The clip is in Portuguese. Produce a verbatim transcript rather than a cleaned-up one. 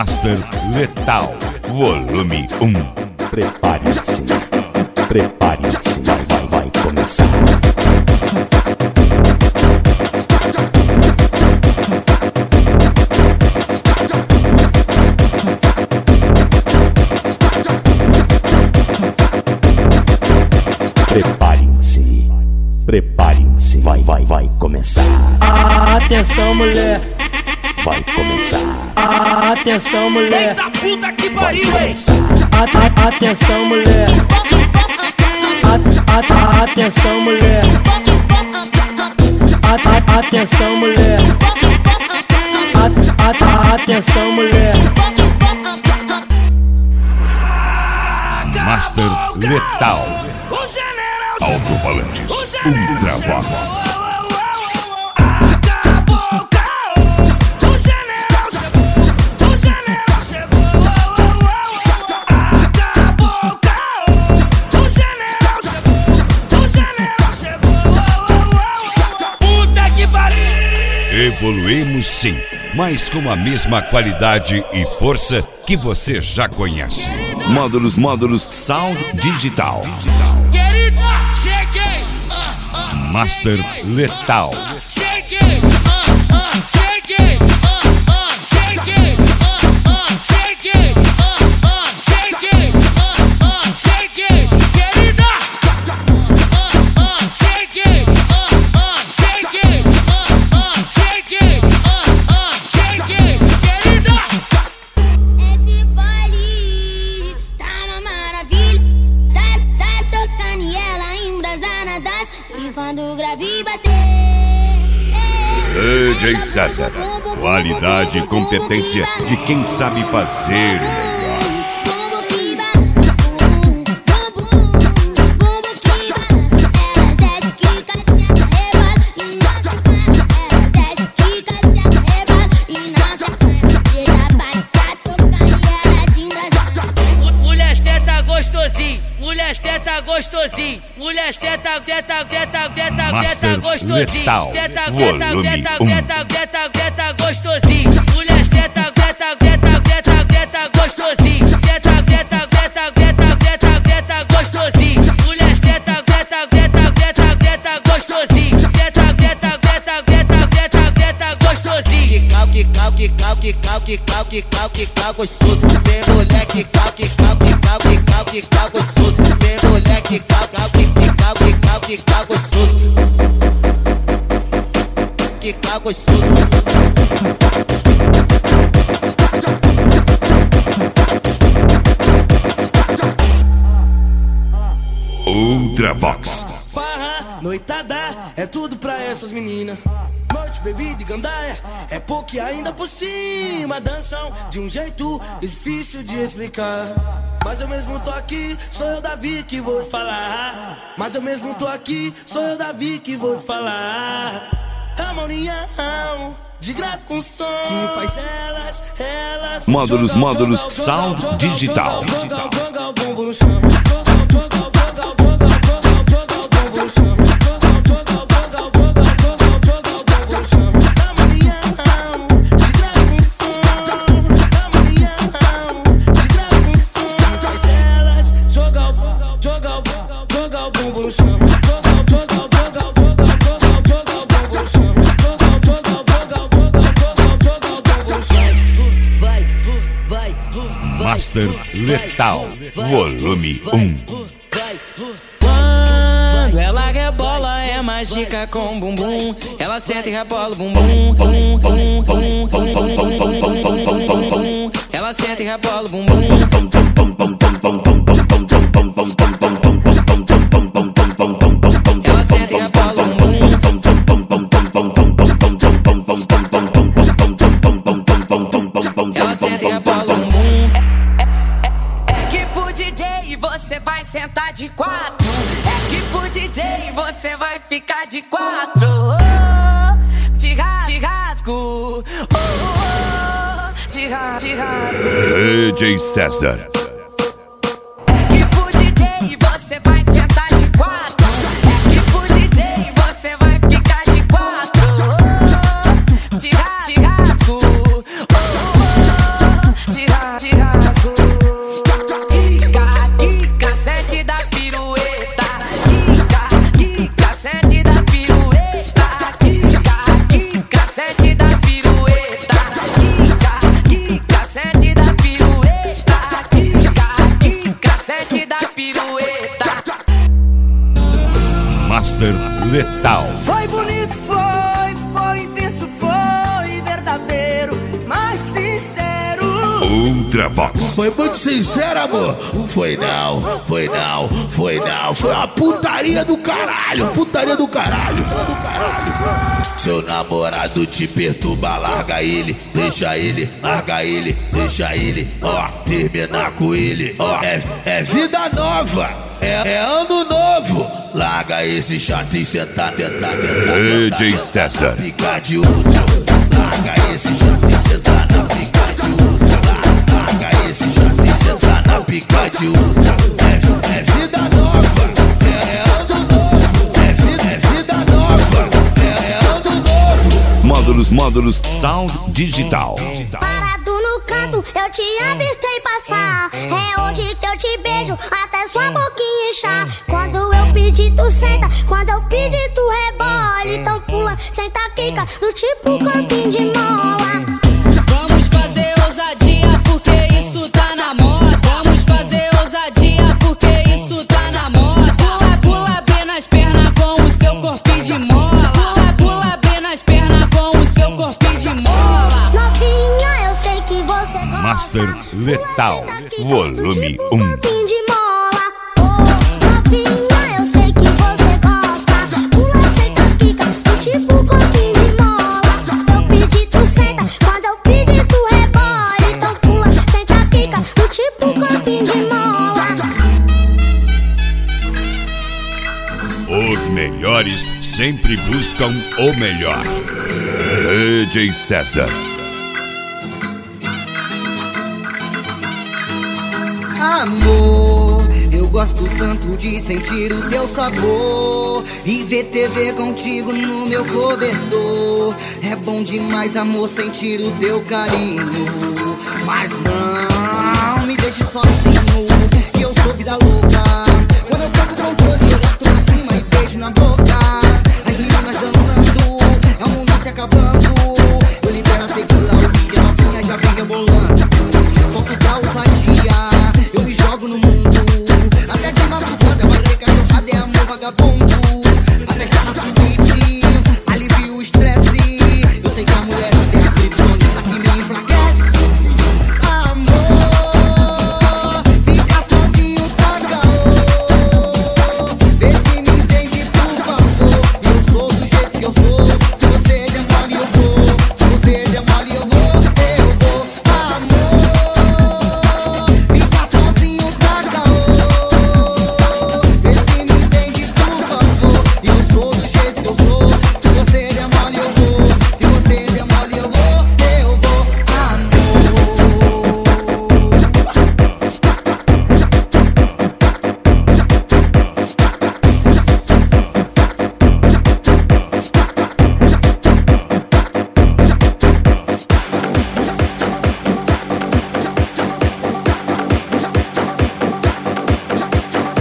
Master Letal, volume um. Prepare-se, prepare-se, vai, vai, vai começar. Preparem-se, preparem-se, vai, vai, vai começar. Atenção, mulher, vai começar. Atenção, mulher, da puta que Vai pariu, hein? começar. A- a- atenção, mulher, A- a- atenção, mulher, A- a- atenção, mulher, A- a- atenção, mulher. Master Letal, O general alto-falantes, Ultravox. acabou o caô. O general chegou. O general chegou. Acabou o caô. O general chegou. O general chegou. Puta que pariu. Evoluímos sim, mas com a mesma qualidade e força que você já conhece. Módulos, módulos Sound Digital. Querida, cheguei. Ah, ah, Master Letal, cheguei. Ah, ah, cheguei. Ah, ah, cheguei. Ah, ah, cheguei. Ah, ah, cheguei. Ah, ah, cheguei. Querida. Ah, ah, cheguei. Ah, ah, cheguei. Ah, ah, cheguei. Ah, ah, cheguei. Querida. Esse baile tá uma maravilha. Tá, tá tocando e ela embrasa na dança. E quando o grave bater, D J César. Qualidade e competência de quem sabe fazer o melhor. Bumbo que balança, bumbo, bumbo, bumbo que balança. Elas desce, quica, senta, rebola e não sequenta. Elas desce, quica, senta, rebola e não sequenta. Tira bate, tá tocando e elas embrasando. Mulher senta gostosinho, mulher senta gostosinho, mulher senta, senta, senta, senta, Master senta gostosinho, Letal, senta, senta, volume senta, um. senta, senta, senta gostosinho, mulher senta, senta, senta, senta, senta gostosinho, senta, senta, senta, senta, senta, senta gostosinho, mulher senta, senta, senta, senta, senta gostosinho, senta, senta, senta, senta, senta, senta gostosinho. Quical, quical, quical, quical, quical, quical, quical gostoso. Tem mulher quical, quical, quical, quical, quical gostoso. Tem mulher quical, quical, quical, quical, quical gostoso. Quical gostoso. Ultravox. Farra, noitada, é tudo pra essas meninas. Noite, bebida e gandaia, é pouco e ainda por cima. Dançam de um jeito difícil de explicar. Mas eu mesmo tô aqui, sou eu, Davi, que vou te falar. Mas eu mesmo tô aqui, sou eu, Davi, que vou te falar. É uma união de grave com som que faz elas, elas. Módulos, jogar, módulos jogar, Sound jogar, Digital. jogar, jogar, jogar o bumbum no chão. Jogar, jogar, jogar, jogar, jogar, jogar o bumbum no chão. Jogar, jogar, jogar, jogar, jogar, jogar o bumbum no chão. É uma união de grave com som. É uma união de grave com som que faz elas jogar, jogar, jogar o bumbum no chão. Jogar, jogar, jogar, jogar, jogar, jogar o bumbum no chão. Jogar, jogar, jogar, jogar, jogar, jogar o bumbum no chão. Vai, vai, vai. Master Letal, volume um. Quando ela rebola é mágica com bumbum. Ela senta e rebola o bumbum. Bum, bum, bum, bum, bum, bum, bum, bum, bum. Ela senta e rebola o bumbum. Ela senta e rebola o bumbum. Ela senta e rebola o bumbum. É que pro D J você vai sentar de quatro. É que pro D J você vai ficar de quatro. Oh, te, ra te rasgo. Oh, oh, te, ra te rasgo. D J César. É que pro D J você vai sentar de quatro. É que pro D J você vai ficar de quatro. Oh, te, ra te rasgo. Oh, oh, te Ultravox. Foi muito sincero, amor. Foi não, foi não, foi não. Foi uma putaria do caralho, putaria do caralho. Do caralho. Seu namorado te perturba, larga ele, deixa ele, larga ele, deixa ele, ó, terminar com ele, ó, é, é vida nova, é, é ano novo, larga esse chato e sentar, tentar, tentar, D J César. Pica de ultra, larga esse chato e sentar na pica de ultra, larga esse chato e sentar na pica de ultra, é, é vida nova, é, é ano novo, é vida, é vida nova, é, é ano novo. Módulos, módulos, sound digital. Parado no canto, eu te avistei passar. É hoje que eu te beijo, até sua boquinha inchar. Quando eu pedir, tu senta. Quando eu pedir, tu rebola. Então pula, senta, quica, do tipo campinho de mola. Vamos fazer ousadia, porque isso tá na moda. Vamos fazer ousadia, porque isso tá na moda. Pula, pula bem nas pernas com o seu corpinho de mola. Pula, pula bem nas pernas com o seu corpinho de mola. Novinha, eu sei que você gosta. Master Letal, volume um. Campinho de mola. Oh, novinha, eu sei que você gosta. Pula, senta, quica, do tipo campinho de mola. Eu pedi, tu senta. Quando eu pedir, tu rebola. Então pula, senta, quica, do tipo campinho de mola. Os melhores sempre buscam o melhor. D J César. Amor, eu gosto tanto de sentir o teu sabor e ver T V contigo no meu cobertor. É bom demais, amor, sentir o teu carinho. Mas não me deixe sozinho, que eu sou vida louca. Quando eu pego o controle, eu boto pra cima e beijo na boca. As meninas dançando, é o mundo se acabando.